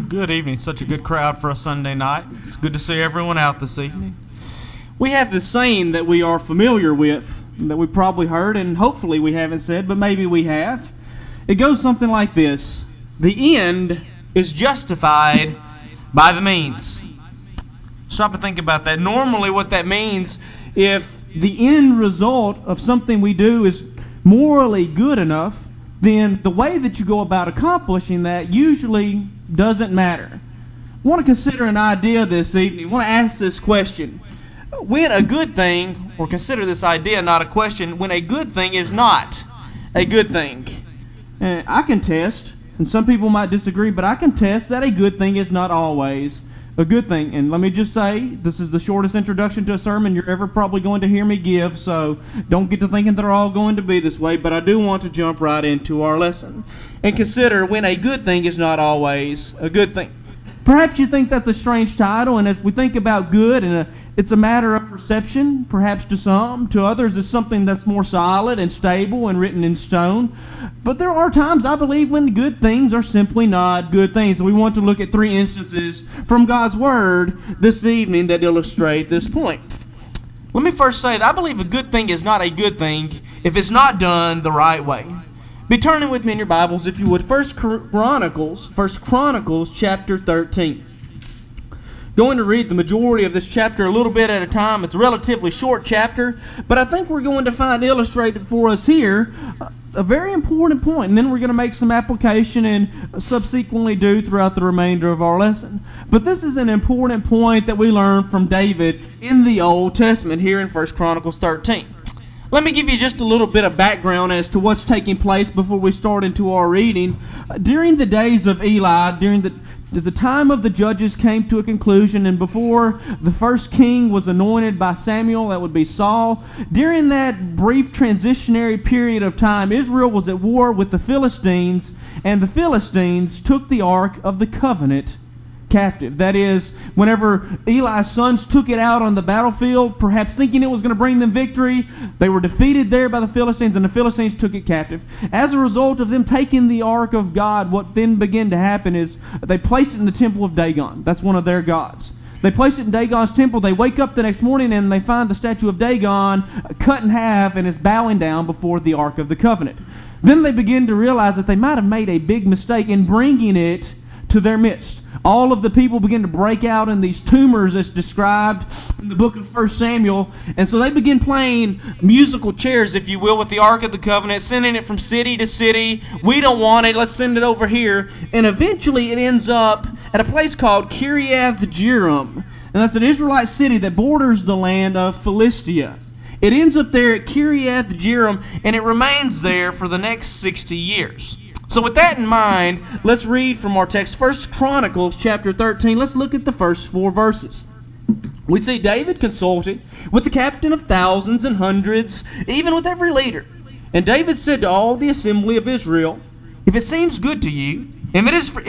Good evening. Such a good crowd for a Sunday night. It's good to see everyone out this evening. We have this saying that we are familiar with, that we probably heard, and hopefully we haven't said, but maybe we have. It goes something like this: the end is justified by the means. Stop and think about that. Normally what that means, if the end result of something we do is morally good enough, then the way that you go about accomplishing that usually doesn't matter. I want to consider an idea this evening. I want to ask this question. When a good thing, or consider this idea not a question, when a good thing is not a good thing. And I can test, and some people might disagree, but I can test that a good thing is not always a good thing. And let me just say, this is the shortest introduction to a sermon you're ever probably going to hear me give, so don't get to thinking they're all going to be this way, but I do want to jump right into our lesson and consider when a good thing is not always a good thing. Perhaps you think that's a strange title, and as we think about good, and it's a matter of perception, perhaps to some. To others, it's something that's more solid and stable and written in stone. But there are times, I believe, when good things are simply not good things. And we want to look at 3 instances from God's Word this evening that illustrate this point. Let me first say that I believe a good thing is not a good thing if it's not done the right way. Be turning with me in your Bibles, if you would, 1 Chronicles chapter 13. Going to read the majority of this chapter a little bit at a time. It's a relatively short chapter, but I think we're going to find illustrated for us here a very important point, and then we're going to make some application and subsequently do throughout the remainder of our lesson. But this is an important point that we learn from David in the Old Testament here in 1 Chronicles 13. Let me give you just a little bit of background as to what's taking place before we start into our reading. During the days of Eli, during the time of the judges came to a conclusion, and before the first king was anointed by Samuel, that would be Saul, during that brief transitionary period of time, Israel was at war with the Philistines, and the Philistines took the Ark of the Covenant captive. That is, whenever Eli's sons took it out on the battlefield, perhaps thinking it was going to bring them victory, they were defeated there by the Philistines, and the Philistines took it captive. As a result of them taking the Ark of God, what then began to happen is they placed it in the temple of Dagon. That's one of their gods. They place it in Dagon's temple. They wake up the next morning and they find the statue of Dagon cut in half and is bowing down before the Ark of the Covenant. Then they begin to realize that they might have made a big mistake in bringing it to their midst. All of the people begin to break out in these tumors as described in the book of 1 Samuel. And so they begin playing musical chairs, if you will, with the Ark of the Covenant, sending it from city to city. We don't want it. Let's send it over here. And eventually it ends up at a place called Kiriath-Jearim. And that's an Israelite city that borders the land of Philistia. It ends up there at Kiriath-Jearim, and it remains there for the next 60 years. So with that in mind, let's read from our text, 1 Chronicles chapter 13. Let's look at the first 4 verses. We see David consulted with the captain of thousands and hundreds, even with every leader. And David said to all the assembly of Israel, "If it seems good to you, if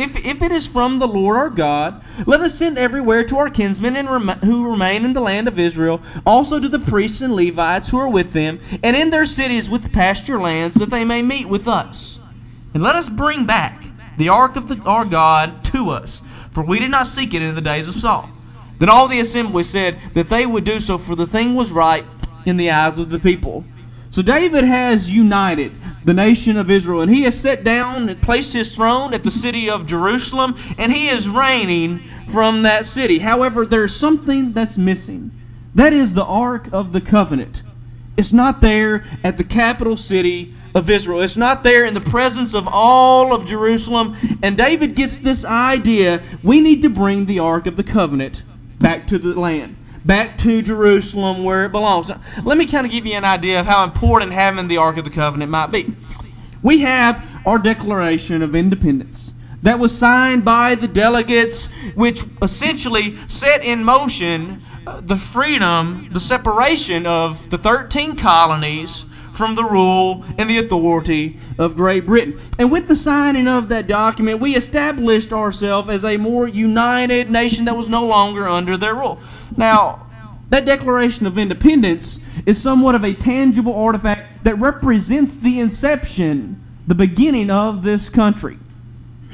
it is from the Lord our God, let us send everywhere to our kinsmen who remain in the land of Israel, also to the priests and Levites who are with them, and in their cities with pasture lands, that they may meet with us. And let us bring back the ark of our God to us, for we did not seek it in the days of Saul." Then all the assembly said that they would do so, for the thing was right in the eyes of the people. So David has united the nation of Israel, and he has sat down and placed his throne at the city of Jerusalem, and he is reigning from that city. However, there's something that's missing. That is the Ark of the Covenant. It's not there at the capital city of Israel. It's not there in the presence of all of Jerusalem. And David gets this idea: we need to bring the Ark of the Covenant back to the land, back to Jerusalem where it belongs. Now, let me kind of give you an idea of how important having the Ark of the Covenant might be. We have our Declaration of Independence that was signed by the delegates, which essentially set in motion the freedom, the separation of the 13 colonies from the rule and the authority of Great Britain. And with the signing of that document, we established ourselves as a more united nation that was no longer under their rule. Now, that Declaration of Independence is somewhat of a tangible artifact that represents the inception, the beginning of this country.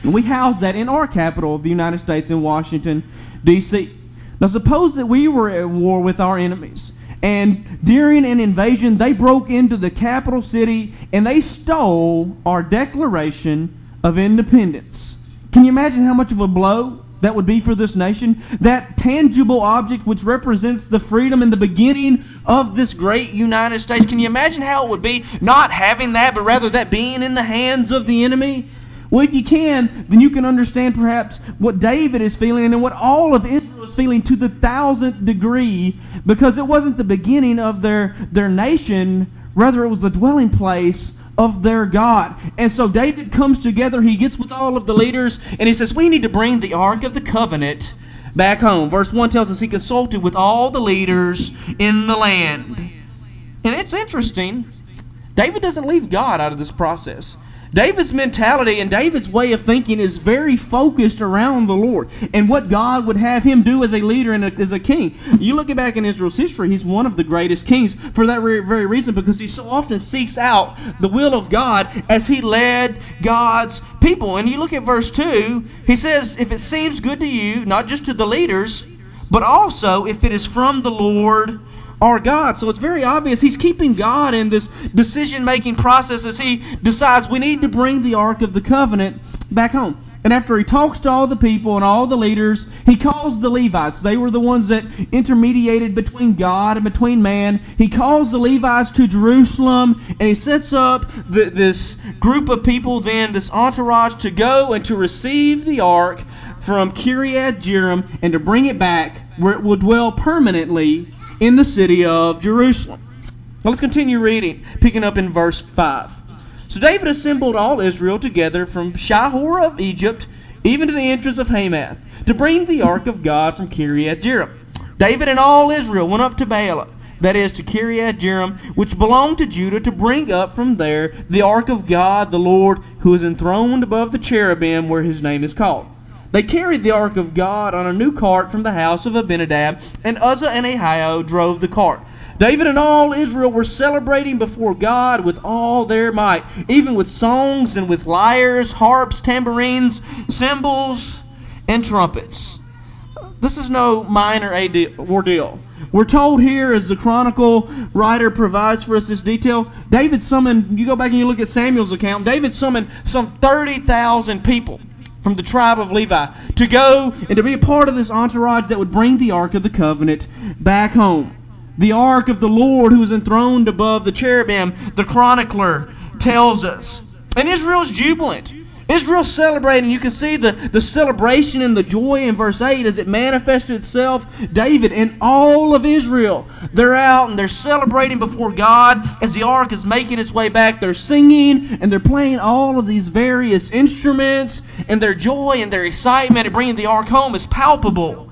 And we house that in our capital of the United States in Washington, D.C. Now suppose that we were at war with our enemies, and during an invasion they broke into the capital city and they stole our Declaration of Independence. Can you imagine how much of a blow that would be for this nation? That tangible object which represents the freedom and the beginning of this great United States. Can you imagine how it would be not having that, but rather that being in the hands of the enemy? Well, if you can, then you can understand perhaps what David is feeling and what all of Israel is feeling to the 1,000th degree, because it wasn't the beginning of their nation, rather it was the dwelling place of their God. And so David comes together, he gets with all of the leaders, and he says, we need to bring the Ark of the Covenant back home. Verse 1 tells us he consulted with all the leaders in the land. And it's interesting, David doesn't leave God out of this process. David's mentality and David's way of thinking is very focused around the Lord and what God would have him do as a leader and as a king. You look back in Israel's history, he's one of the greatest kings for that very reason, because he so often seeks out the will of God as he led God's people. And you look at verse 2, he says, if it seems good to you, not just to the leaders, but also if it is from the Lord our God. So it's very obvious he's keeping God in this decision-making process as he decides we need to bring the Ark of the Covenant back home. And after he talks to all the people and all the leaders, he calls the Levites. They were the ones that intermediated between God and between man. He calls the Levites to Jerusalem, and he sets up this group of people then, this entourage, to go and to receive the Ark from Kiriath Jearim and to bring it back where it will dwell permanently in the city of Jerusalem. Now let's continue reading, picking up in verse 5. So David assembled all Israel together from Shihor of Egypt, even to the entrance of Hamath, to bring the ark of God from Kiriath Jearim. David and all Israel went up to Baalah, that is, to Kiriath Jearim, which belonged to Judah, to bring up from there the ark of God, the Lord, who is enthroned above the cherubim, where his name is called. They carried the ark of God on a new cart from the house of Abinadab, and Uzzah and Ahio drove the cart. David and all Israel were celebrating before God with all their might, even with songs and with lyres, harps, tambourines, cymbals, and trumpets. This is no minor ordeal. We're told here, as the Chronicle writer provides for us this detail, David summoned, you go back and you look at Samuel's account, David summoned some 30,000 people from the tribe of Levi to go and to be a part of this entourage that would bring the Ark of the Covenant back home. The Ark of the Lord who is enthroned above the cherubim, the chronicler tells us. And Israel's jubilant. Israel's celebrating. You can see the celebration and the joy in verse 8 as it manifested itself. David and all of Israel, they're out and they're celebrating before God as the ark is making its way back. They're singing and they're playing all of these various instruments, and their joy and their excitement at bringing the ark home is palpable.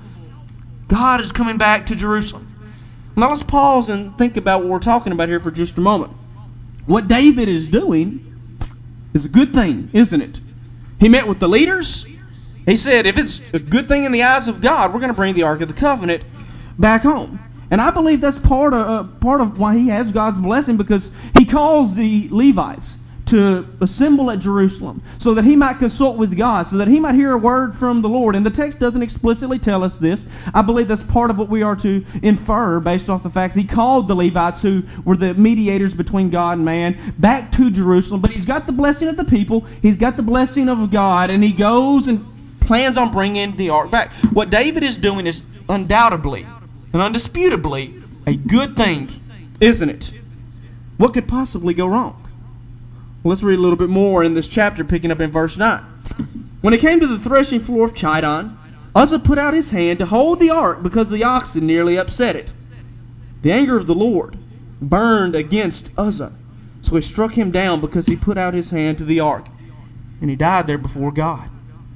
God is coming back to Jerusalem. Now let's pause and think about what we're talking about here for just a moment. What David is doing is a good thing, isn't it? He met with the leaders. He said, if it's a good thing in the eyes of God, we're going to bring the Ark of the Covenant back home. And I believe that's part of why he has God's blessing, because he calls the Levites to assemble at Jerusalem so that he might consult with God, so that he might hear a word from the Lord. And the text doesn't explicitly tell us this. I believe that's part of what we are to infer based off the fact that he called the Levites, who were the mediators between God and man, back to Jerusalem. But he's got the blessing of the people, he's got the blessing of God, and he goes and plans on bringing the ark back. What David is doing is undoubtedly and undisputably a good thing, isn't it? What could possibly go wrong? Let's read a little bit more in this chapter, picking up in verse 9. When it came to the threshing floor of Chidon, Uzzah put out his hand to hold the ark because the oxen nearly upset it. The anger of the Lord burned against Uzzah, so he struck him down because he put out his hand to the ark, and he died there before God.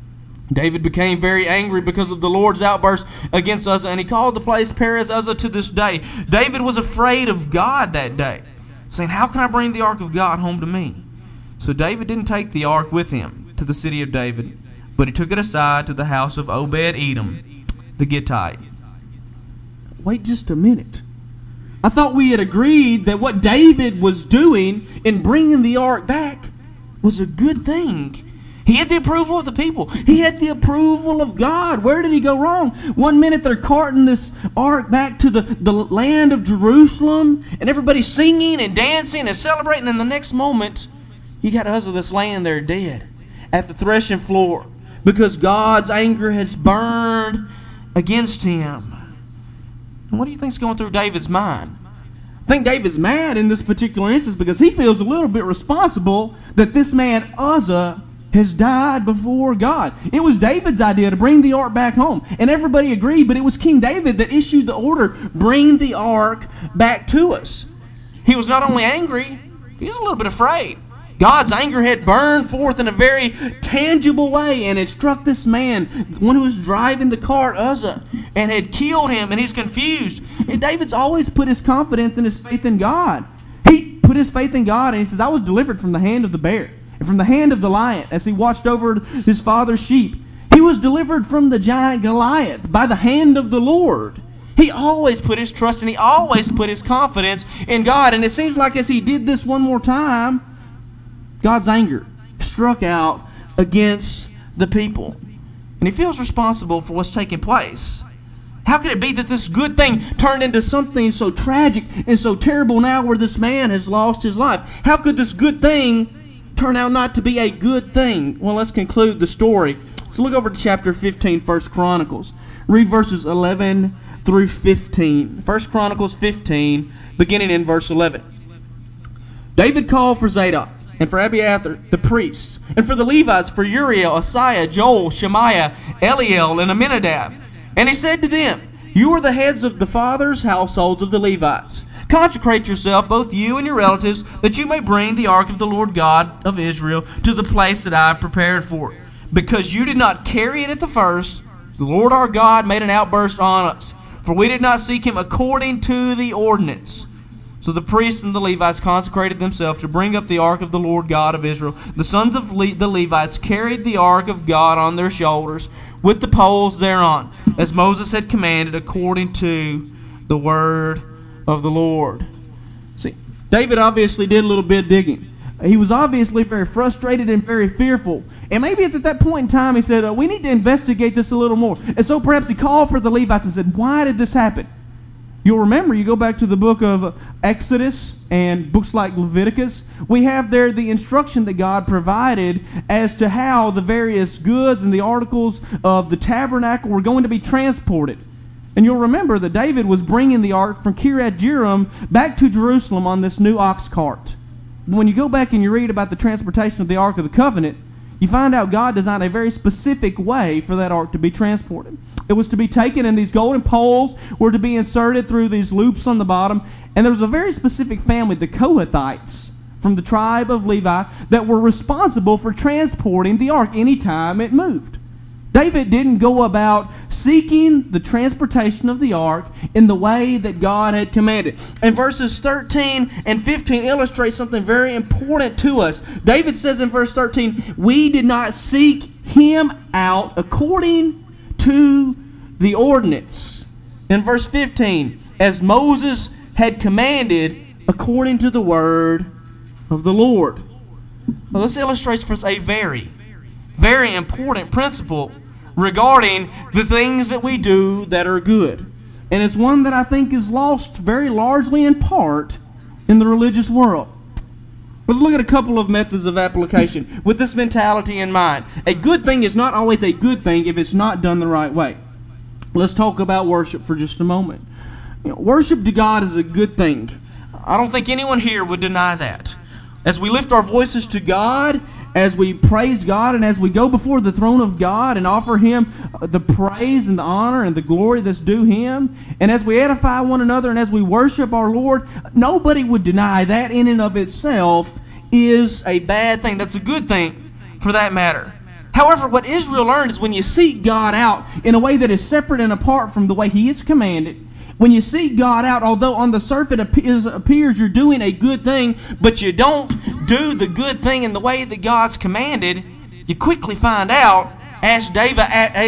David became very angry because of the Lord's outburst against Uzzah, and he called the place Perez Uzzah to this day. David was afraid of God that day, saying, how can I bring the ark of God home to me? So David didn't take the ark with him to the city of David, but he took it aside to the house of Obed-Edom, the Gittite. Wait just a minute. I thought we had agreed that what David was doing in bringing the ark back was a good thing. He had the approval of the people. He had the approval of God. Where did he go wrong? One minute they're carting this ark back to the land of Jerusalem, and everybody's singing and dancing and celebrating, and the next moment, you got Uzzah that's laying there dead at the threshing floor because God's anger has burned against him. And what do you think's going through David's mind? I think David's mad in this particular instance because he feels a little bit responsible that this man Uzzah has died before God. It was David's idea to bring the ark back home, and everybody agreed, but it was King David that issued the order, bring the ark back to us. He was not only angry, he was a little bit afraid. God's anger had burned forth in a very tangible way, and it struck this man, the one who was driving the cart, Uzzah, and had killed him, and he's confused. And David's always put his confidence and his faith in God. He put his faith in God, and he says, I was delivered from the hand of the bear and from the hand of the lion as he watched over his father's sheep. He was delivered from the giant Goliath by the hand of the Lord. He always put his trust and he always put his confidence in God. And it seems like as he did this one more time, God's anger struck out against the people. And he feels responsible for what's taking place. How could it be that this good thing turned into something so tragic and so terrible now where this man has lost his life? How could this good thing turn out not to be a good thing? Well, let's conclude the story. Let's look over to chapter 15, 1 Chronicles. Read verses 11 through 15. 1 Chronicles 15, beginning in verse 11. David called for Zadok and for Abiathar the priests, and for the Levites, for Uriel, Asaiah, Joel, Shemaiah, Eliel, and Aminadab. And he said to them, you are the heads of the fathers' households of the Levites. Consecrate yourself, both you and your relatives, that you may bring the ark of the Lord God of Israel to the place that I have prepared for it. Because you did not carry it at the first, the Lord our God made an outburst on us, for we did not seek him according to the ordinance. So the priests and the Levites consecrated themselves to bring up the ark of the Lord God of Israel. The sons of the Levites carried the ark of God on their shoulders with the poles thereon, as Moses had commanded according to the word of the Lord. See, David obviously did a little bit of digging. He was obviously very frustrated and very fearful. And maybe it's at that point in time he said, we need to investigate this a little more. And so perhaps he called for the Levites and said, why did this happen? You'll remember, you go back to the book of Exodus and books like Leviticus, we have there the instruction that God provided as to how the various goods and the articles of the tabernacle were going to be transported. And you'll remember that David was bringing the ark from Kiriath Jearim back to Jerusalem on this new ox cart. When you go back and you read about the transportation of the Ark of the Covenant, you find out God designed a very specific way for that ark to be transported. It was to be taken, and these golden poles were to be inserted through these loops on the bottom. And there was a very specific family, the Kohathites, from the tribe of Levi, that were responsible for transporting the ark anytime it moved. David didn't go about seeking the transportation of the ark in the way that God had commanded. And verses 13 and 15 illustrate something very important to us. David says in verse 13, we did not seek him out according to the ordinance. In verse 15, as Moses had commanded according to the word of the Lord. Well, this illustrates for us a very important principle regarding the things that we do that are good. And it's one that I think is lost very largely in part in the religious world. Let's look at a couple of methods of application with this mentality in mind. A good thing is not always a good thing if it's not done the right way. Let's talk about worship for just a moment. Worship to God is a good thing. I don't think anyone here would deny that. As we lift our voices to God, as we praise God, and as we go before the throne of God and offer Him the praise and the honor and the glory that's due Him, and as we edify one another and as we worship our Lord, nobody would deny that in and of itself is a bad thing. That's a good thing for that matter. However, what Israel learned is when you seek God out in a way that is separate and apart from the way He is commanded, when you seek God out, although on the surface it appears you're doing a good thing, but you don't do the good thing in the way that God's commanded, you quickly find out, ask David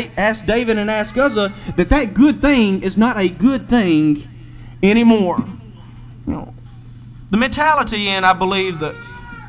and ask Uzzah, that good thing is not a good thing anymore. The mentality, and I believe that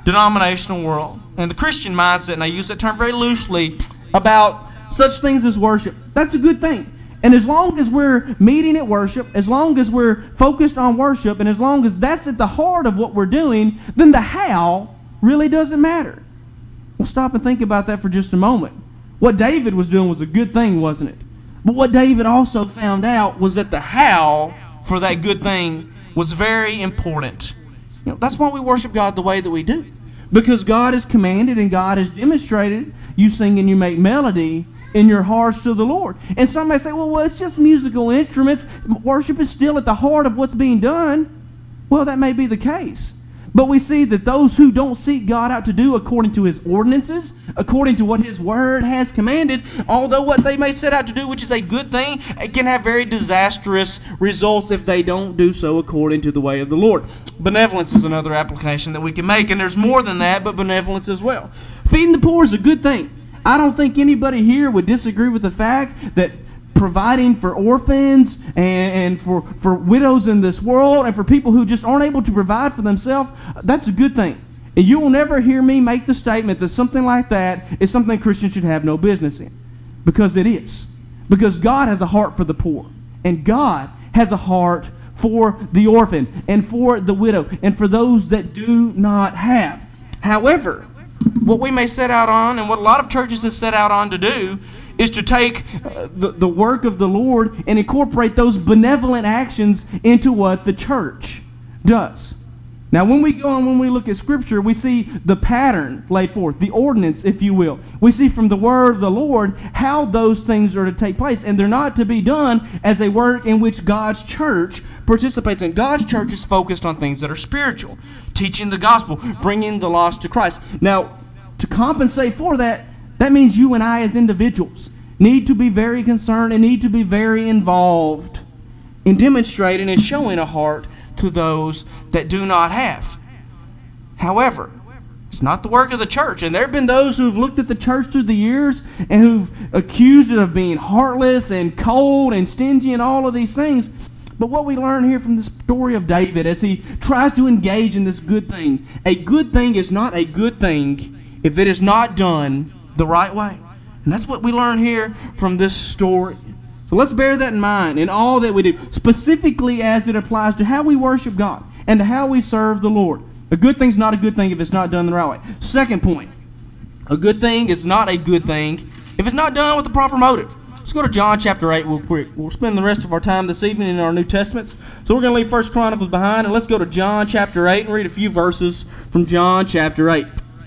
denominational world and the Christian mindset, and I use that term very loosely, about such things as worship. That's a good thing. And as long as we're meeting at worship, as long as we're focused on worship, and as long as that's at the heart of what we're doing, then the how really doesn't matter. We'll stop and think about that for just a moment. What David was doing was a good thing, wasn't it? But what David also found out was that the how for that good thing was very important. That's why we worship God the way that we do. Because God has commanded and God has demonstrated, you sing and you make melody in your hearts to the Lord. And some may say, well, it's just musical instruments. Worship is still at the heart of what's being done. Well, that may be the case. But we see that those who don't seek God out to do according to His ordinances, according to what His Word has commanded, although what they may set out to do, which is a good thing, it can have very disastrous results if they don't do so according to the way of the Lord. Benevolence is another application that we can make, and there's more than that, but benevolence as well. Feeding the poor is a good thing. I don't think anybody here would disagree with the fact that providing for orphans and for widows in this world and for people who just aren't able to provide for themselves, that's a good thing. And you will never hear me make the statement that something like that is something Christians should have no business in. Because it is. Because God has a heart for the poor. And God has a heart for the orphan and for the widow and for those that do not have. However, what we may set out on, and what a lot of churches have set out on to do, is to take the work of the Lord and incorporate those benevolent actions into what the church does. Now, when we go and when we look at Scripture, we see the pattern laid forth, the ordinance, if you will. We see from the Word of the Lord how those things are to take place, and they're not to be done as a work in which God's church participates in. God's church is focused on things that are spiritual, teaching the gospel, bringing the lost to Christ. Now, to compensate for that, that means you and I as individuals need to be very concerned and need to be very involved in demonstrating and showing a heart to those that do not have. However, it's not the work of the church. And there have been those who've looked at the church through the years and who've accused it of being heartless and cold and stingy and all of these things. But what we learn here from the story of David as he tries to engage in this good thing, a good thing is not a good thing if it is not done the right way. And that's what we learn here from this story. So let's bear that in mind in all that we do, specifically as it applies to how we worship God and to how we serve the Lord. A good thing's not a good thing if it's not done the right way. Second point, a good thing is not a good thing if it's not done with the proper motive. Let's go to John chapter 8 real quick. We'll spend the rest of our time this evening in our New Testaments. So we're going to leave 1 Chronicles behind, and let's go to John chapter 8 and read a few verses from John chapter 8.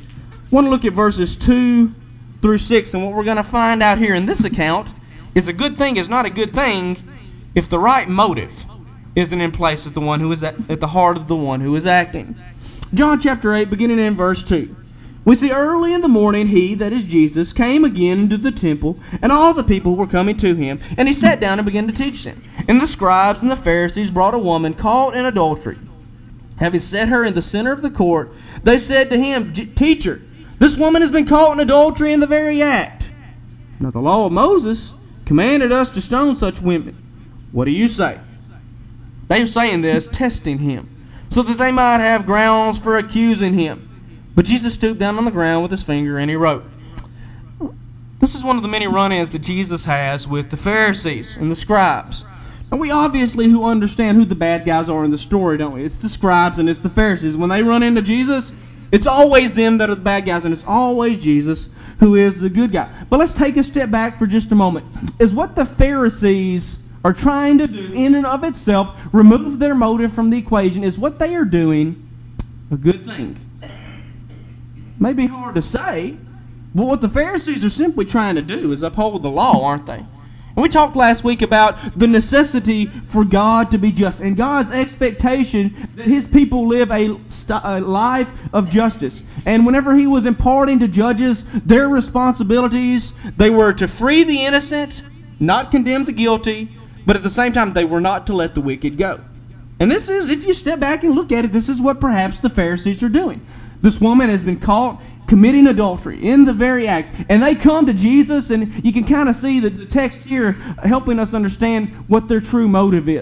I want to look at verses 2 through 6, and what we're going to find out here in this account is a good thing is not a good thing if the right motive isn't in place at the one who is at the heart of the one who is acting. John chapter 8, beginning in verse 2. We see early in the morning he, that is Jesus, came again into the temple, and all the people were coming to him, and he sat down and began to teach them. And the scribes and the Pharisees brought a woman caught in adultery. Having set her in the center of the court, they said to him, Teacher, this woman has been caught in adultery in the very act. Now the law of Moses commanded us to stone such women. What do you say? They were saying this, testing him, so that they might have grounds for accusing him. But Jesus stooped down on the ground with his finger and he wrote. This is one of the many run-ins that Jesus has with the Pharisees and the scribes. And we obviously who understand who the bad guys are in the story, don't we? It's the scribes and it's the Pharisees. When they run into Jesus, it's always them that are the bad guys, and it's always Jesus who is the good guy. But let's take a step back for just a moment. Is what the Pharisees are trying to do in and of itself, remove their motive from the equation, is what they are doing a good thing? May be hard to say, but what the Pharisees are simply trying to do is uphold the law, aren't they? And we talked last week about the necessity for God to be just and God's expectation that His people live a life of justice. And whenever He was imparting to judges their responsibilities, they were to free the innocent, not condemn the guilty, but at the same time they were not to let the wicked go. And this is, if you step back and look at it, this is what perhaps the Pharisees are doing. This woman has been caught committing adultery in the very act. And they come to Jesus, and you can kind of see the text here helping us understand what their true motive is.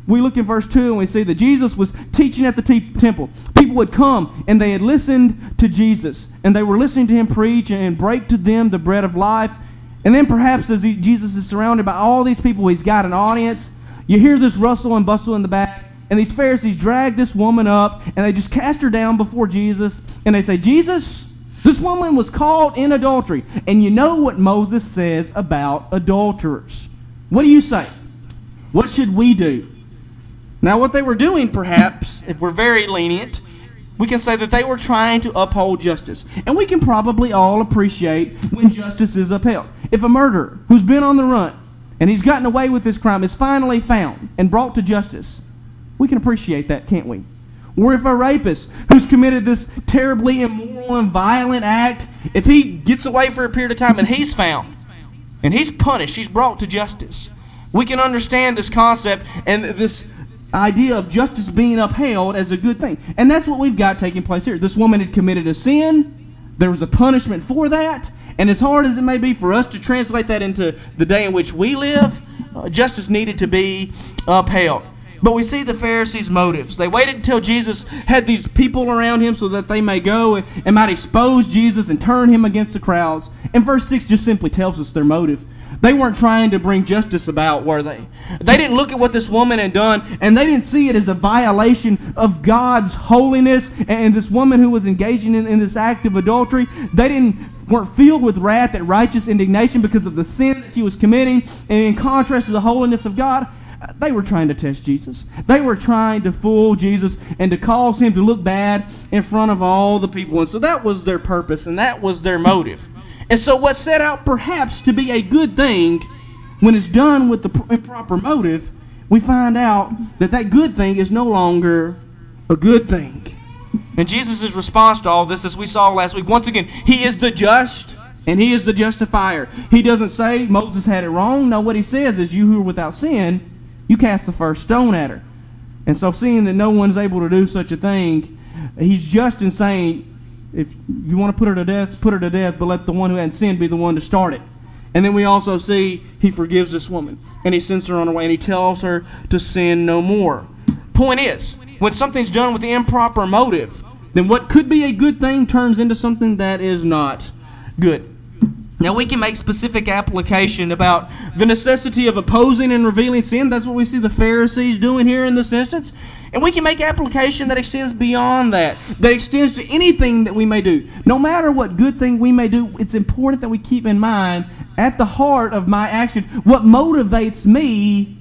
we look in verse 2 and we see that Jesus was teaching at the temple. People would come and they had listened to Jesus, and they were listening to him preach and break to them the bread of life. And then perhaps as Jesus is surrounded by all these people, he's got an audience. You hear this rustle and bustle in the back, and these Pharisees drag this woman up, and they just cast her down before Jesus, and they say, Jesus, this woman was caught in adultery, and you know what Moses says about adulterers. What do you say? What should we do? Now, what they were doing, perhaps, if we're very lenient, we can say that they were trying to uphold justice. And we can probably all appreciate when justice is upheld. If a murderer who's been on the run and he's gotten away with this crime is finally found and brought to justice, we can appreciate that, can't we? Or if a rapist who's committed this terribly immoral and violent act, if he gets away for a period of time and he's found and he's punished, he's brought to justice, we can understand this concept and this idea of justice being upheld as a good thing. And that's what we've got taking place here. This woman had committed a sin. There was a punishment for that. And as hard as it may be for us to translate that into the day in which we live, justice needed to be upheld. But we see the Pharisees' motives. They waited until Jesus had these people around him so that they may go and might expose Jesus and turn him against the crowds. And verse 6 just simply tells us their motive. They weren't trying to bring justice about, were they? They didn't look at what this woman had done, and they didn't see it as a violation of God's holiness. And this woman who was engaging in this act of adultery, they weren't filled with wrath and righteous indignation because of the sin that she was committing. And in contrast to the holiness of God, they were trying to test Jesus. They were trying to fool Jesus and to cause him to look bad in front of all the people. And so that was their purpose, and that was their motive. And so what set out perhaps to be a good thing, when it's done with the improper motive, we find out that that good thing is no longer a good thing. And Jesus' response to all this, as we saw last week, once again, he is the just and he is the justifier. He doesn't say Moses had it wrong. No, what he says is, you who are without sin, you cast the first stone at her. And so seeing that no one's able to do such a thing, he's just in saying, if you want to put her to death, put her to death, but let the one who hadn't sinned be the one to start it. And then we also see he forgives this woman, and he sends her on her way, and he tells her to sin no more. Point is, when something's done with the improper motive, then what could be a good thing turns into something that is not good. Now we can make specific application about the necessity of opposing and revealing sin. That's what we see the Pharisees doing here in this instance. And we can make application that extends beyond that extends to anything that we may do. No matter what good thing we may do, it's important that we keep in mind, at the heart of my action, what motivates me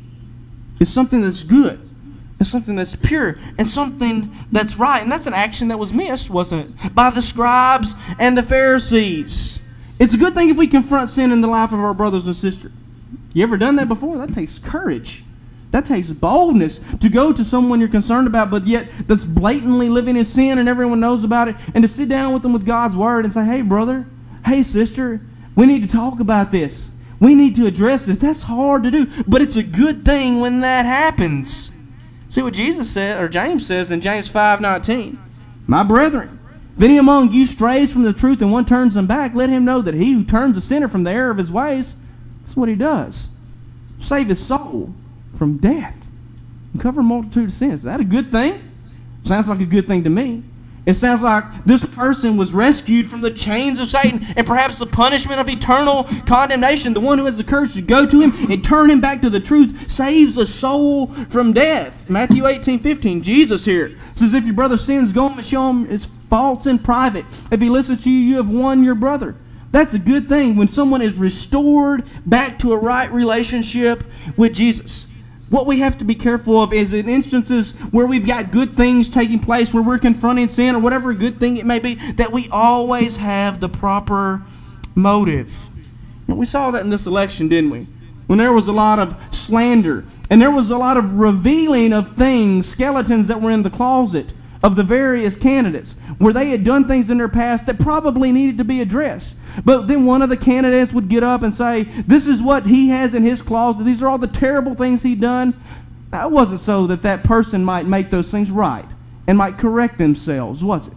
is something that's good, and something that's pure, and something that's right. And that's an action that was missed, wasn't it, by the scribes and the Pharisees. It's a good thing if we confront sin in the life of our brothers and sisters. You ever done that before? That takes courage. That takes boldness to go to someone you're concerned about, but yet that's blatantly living in sin and everyone knows about it, and to sit down with them with God's Word and say, hey, brother, hey, sister, we need to talk about this. We need to address this. That's hard to do, but it's a good thing when that happens. See what Jesus said, or James says in James 5:19. My brethren, if any among you strays from the truth and one turns them back, let him know that he who turns a sinner from the error of his ways, that's what he does. Save his soul from death and cover a multitude of sins. Is that a good thing? Sounds like a good thing to me. It sounds like this person was rescued from the chains of Satan and perhaps the punishment of eternal condemnation. The one who has the courage to go to him and turn him back to the truth saves a soul from death. Matthew 18:15, Jesus here says, if your brother sins, go home and show him his faults in private. If he listens to you, you have won your brother. That's a good thing when someone is restored back to a right relationship with Jesus. What we have to be careful of is in instances where we've got good things taking place, where we're confronting sin or whatever good thing it may be, that we always have the proper motive. And we saw that in this election, didn't we? When there was a lot of slander and there was a lot of revealing of things, skeletons that were in the closet of the various candidates, where they had done things in their past that probably needed to be addressed. But then one of the candidates would get up and say, this is what he has in his closet. These are all the terrible things he'd done. Now, it wasn't so that that person might make those things right and might correct themselves, was it?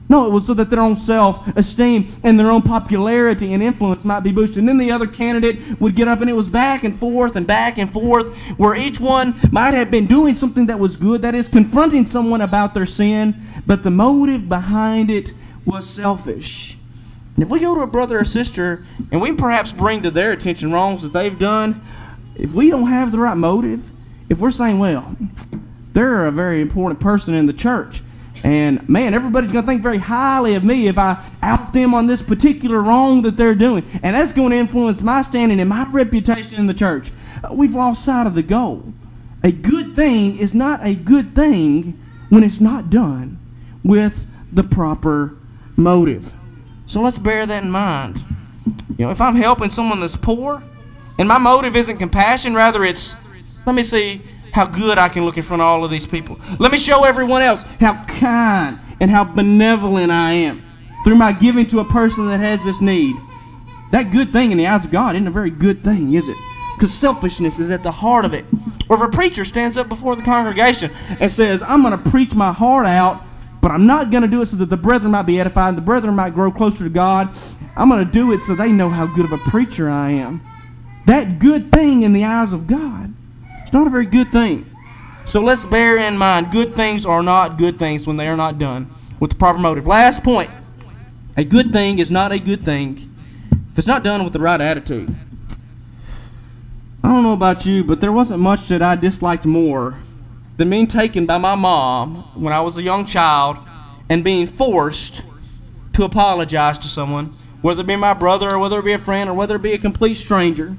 No, it was so that their own self-esteem and their own popularity and influence might be boosted. And then the other candidate would get up, and it was back and forth, where each one might have been doing something that was good, that is, confronting someone about their sin, but the motive behind it was selfish. And if we go to a brother or sister, and we perhaps bring to their attention wrongs that they've done, if we don't have the right motive, if we're saying, well, they're a very important person in the church, and man, everybody's going to think very highly of me if I out them on this particular wrong that they're doing. And that's going to influence my standing and my reputation in the church. We've lost sight of the goal. A good thing is not a good thing when it's not done with the proper motive. So let's bear that in mind. If I'm helping someone that's poor, and my motive isn't compassion, rather it's, let me see how good I can look in front of all of these people. Let me show everyone else how kind and how benevolent I am through my giving to a person that has this need. That good thing in the eyes of God isn't a very good thing, is it? Because selfishness is at the heart of it. Or if a preacher stands up before the congregation and says, I'm going to preach my heart out, but I'm not going to do it so that the brethren might be edified, the brethren might grow closer to God. I'm going to do it so they know how good of a preacher I am. That good thing in the eyes of God, it's not a very good thing. So let's bear in mind, good things are not good things when they are not done with the proper motive. Last point. A good thing is not a good thing if it's not done with the right attitude. I don't know about you, but there wasn't much that I disliked more than being taken by my mom when I was a young child and being forced to apologize to someone, whether it be my brother or whether it be a friend or whether it be a complete stranger.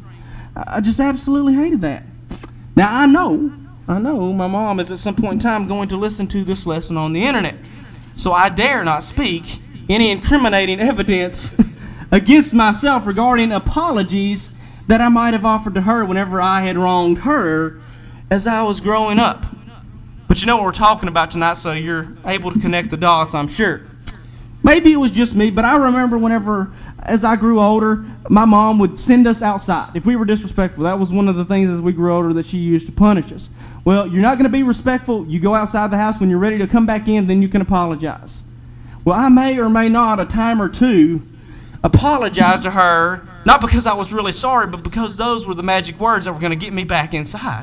I just absolutely hated that. Now, I know my mom is at some point in time going to listen to this lesson on the internet. So I dare not speak any incriminating evidence against myself regarding apologies that I might have offered to her whenever I had wronged her as I was growing up. But you know what we're talking about tonight, so you're able to connect the dots, I'm sure. Maybe it was just me, but I remember whenever, as I grew older, my mom would send us outside if we were disrespectful. That was one of the things as we grew older that she used to punish us. Well, you're not going to be respectful. You go outside the house. When you're ready to come back in, then you can apologize. Well, I may or may not, a time or two, apologize to her, not because I was really sorry, but because those were the magic words that were going to get me back inside.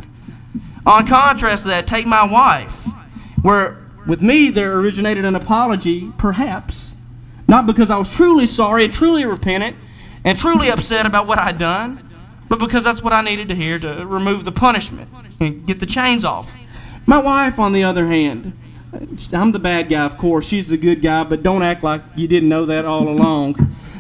On contrast to that, take my wife, where with me there originated an apology, perhaps, not because I was truly sorry and truly repentant and truly upset about what I'd done, but because that's what I needed to hear to remove the punishment and get the chains off. My wife, on the other hand, I'm the bad guy, of course. She's the good guy, but don't act like you didn't know that all along.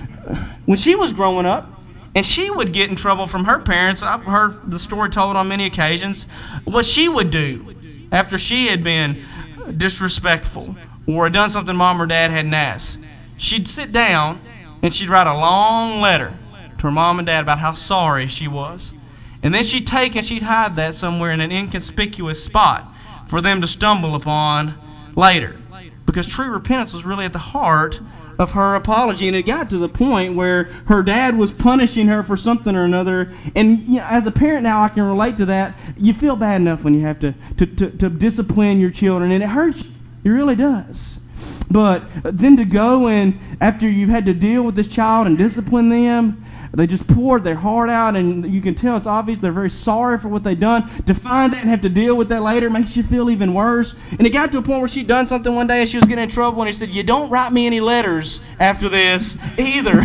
When she was growing up, and she would get in trouble from her parents, I've heard the story told on many occasions, what she would do after she had been disrespectful or had done something mom or dad hadn't asked. She'd sit down and she'd write a long letter to her mom and dad about how sorry she was. And then she'd take and she'd hide that somewhere in an inconspicuous spot for them to stumble upon later. Because true repentance was really at the heart of her apology, and it got to the point where her dad was punishing her for something or another. And as a parent now, I can relate to that. You feel bad enough when you have to discipline your children, and it hurts you. It really does. But then to go and after you've had to deal with this child and discipline them, they just poured their heart out, and you can tell it's obvious they're very sorry for what they've done. To find that and have to deal with that later makes you feel even worse. And it got to a point where she'd done something one day and she was getting in trouble, and he said, "You don't write me any letters after this either."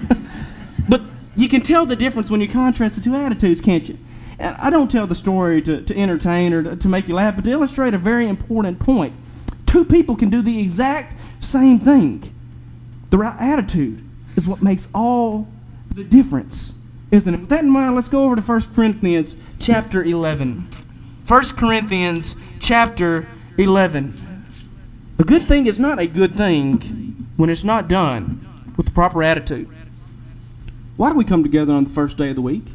But you can tell the difference when you contrast the two attitudes, can't you? And I don't tell the story to entertain or to make you laugh, but to illustrate a very important point. Two people can do the exact same thing. The right attitude is what makes all the difference, isn't it? With that in mind, let's go over to 1 Corinthians chapter 11. 1 Corinthians chapter 11. A good thing is not a good thing when it's not done with the proper attitude. Why do we come together on the first day of the week?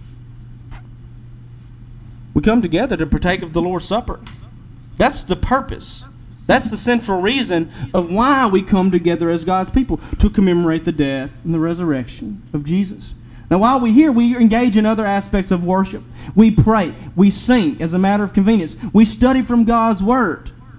We come together to partake of the Lord's Supper. That's the purpose. That's the central reason of why we come together as God's people, to commemorate the death and the resurrection of Jesus. Now, while we're here, we engage in other aspects of worship. We pray. We sing as a matter of convenience. We study from God's Word.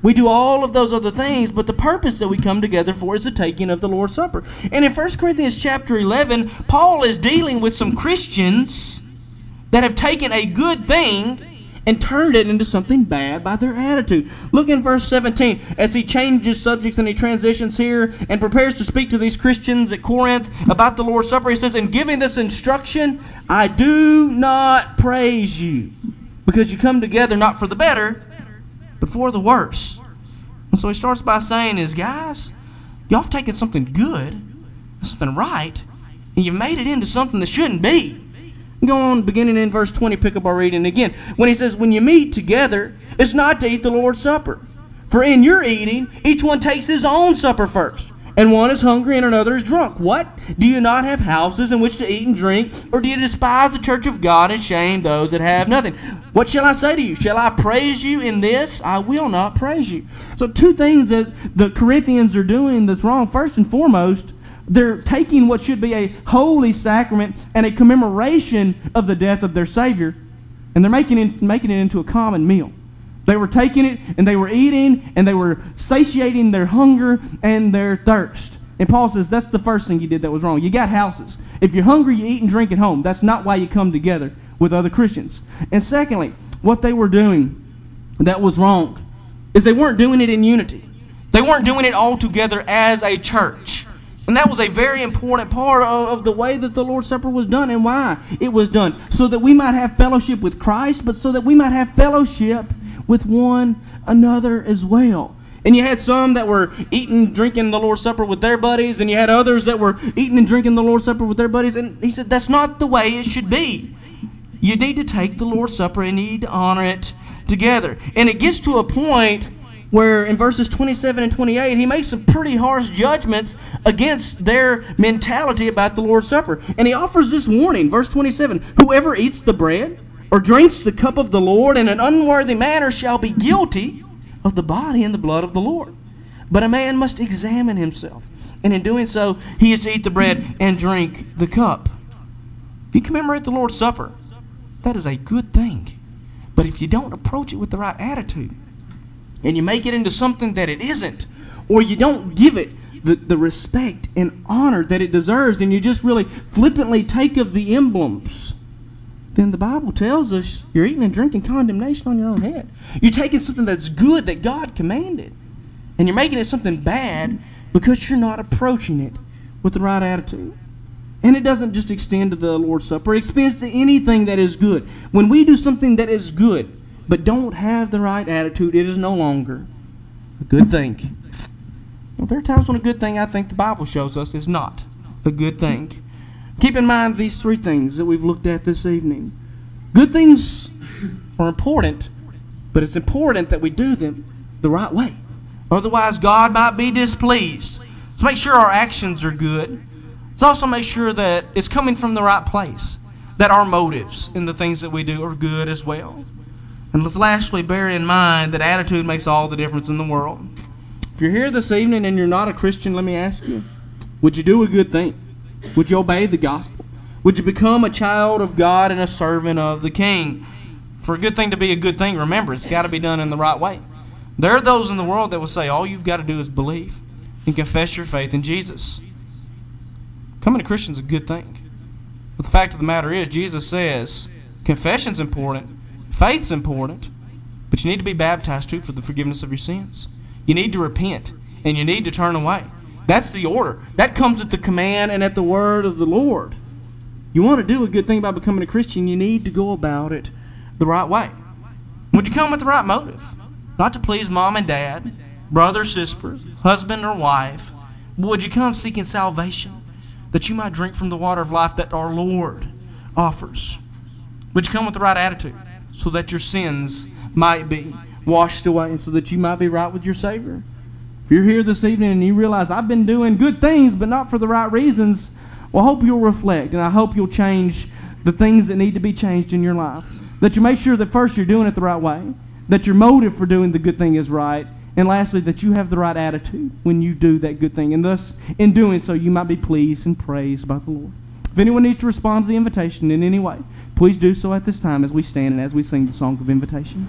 We do all of those other things, but the purpose that we come together for is the taking of the Lord's Supper. And in 1 Corinthians chapter 11, Paul is dealing with some Christians that have taken a good thing and turned it into something bad by their attitude. Look in verse 17 as he changes subjects and he transitions here and prepares to speak to these Christians at Corinth about the Lord's Supper. He says, "In giving this instruction, I do not praise you, because you come together not for the better, but for the worse." And so he starts by saying is, guys, y'all have taken something good, something right, and you've made it into something that shouldn't be. Go on, beginning in verse 20, pick up our reading again. When he says, "When you meet together, it's not to eat the Lord's Supper. For in your eating, each one takes his own supper first, and one is hungry and another is drunk. What? Do you not have houses in which to eat and drink? Or do you despise the church of God and shame those that have nothing? What shall I say to you? Shall I praise you in this? I will not praise you." So two things that the Corinthians are doing that's wrong. First and foremost, they're taking what should be a holy sacrament and a commemoration of the death of their Savior, and they're making it into a common meal. They were taking it, and they were eating, and they were satiating their hunger and their thirst. And Paul says that's the first thing you did that was wrong. You got houses. If you're hungry, you eat and drink at home. That's not why you come together with other Christians. And secondly, what they were doing that was wrong is they weren't doing it in unity. They weren't doing it all together as a church. And that was a very important part of the way that the Lord's Supper was done and why it was done. So that we might have fellowship with Christ, but so that we might have fellowship with one another as well. And you had some that were eating, drinking the Lord's Supper with their buddies, and you had others that were eating and drinking the Lord's Supper with their buddies. And he said that's not the way it should be. You need to take the Lord's Supper and you need to honor it together. And it gets to a point where in verses 27 and 28, he makes some pretty harsh judgments against their mentality about the Lord's Supper. And he offers this warning, verse 27, "Whoever eats the bread or drinks the cup of the Lord in an unworthy manner shall be guilty of the body and the blood of the Lord. But a man must examine himself, and in doing so, he is to eat the bread and drink the cup." If you commemorate the Lord's Supper, that is a good thing. But if you don't approach it with the right attitude, and you make it into something that it isn't, or you don't give it the respect and honor that it deserves, and you just really flippantly take of the emblems, then the Bible tells us you're eating and drinking condemnation on your own head. You're taking something that's good that God commanded, and you're making it something bad because you're not approaching it with the right attitude. And it doesn't just extend to the Lord's Supper. It extends to anything that is good. When we do something that is good, but don't have the right attitude, it is no longer a good thing. Well, there are times when a good thing, I think the Bible shows us, is not a good thing. Keep in mind these three things that we've looked at this evening. Good things are important, but it's important that we do them the right way. Otherwise, God might be displeased. So make sure our actions are good. Let's also make sure that it's coming from the right place, that our motives in the things that we do are good as well. And let's lastly bear in mind that attitude makes all the difference in the world. If you're here this evening and you're not a Christian, let me ask you, would you do a good thing? Would you obey the gospel? Would you become a child of God and a servant of the King? For a good thing to be a good thing, remember, it's got to be done in the right way. There are those in the world that will say all you've got to do is believe and confess your faith in Jesus. Becoming a Christian is a good thing. But the fact of the matter is, Jesus says confession's important, faith's important, but you need to be baptized too for the forgiveness of your sins. You need to repent, and you need to turn away. That's the order. That comes at the command and at the word of the Lord. You want to do a good thing by becoming a Christian, you need to go about it the right way. Would you come with the right motive? Not to please mom and dad, brother, sister, husband, or wife, but would you come seeking salvation, that you might drink from the water of life that our Lord offers? Would you come with the right attitude, so that your sins might be washed away and so that you might be right with your Savior? If you're here this evening and you realize I've been doing good things but not for the right reasons, well, I hope you'll reflect and I hope you'll change the things that need to be changed in your life. That you make sure that first you're doing it the right way, that your motive for doing the good thing is right, and lastly, that you have the right attitude when you do that good thing. And thus, in doing so, you might be pleased and praised by the Lord. If anyone needs to respond to the invitation in any way, please do so at this time as we stand and as we sing the song of invitation.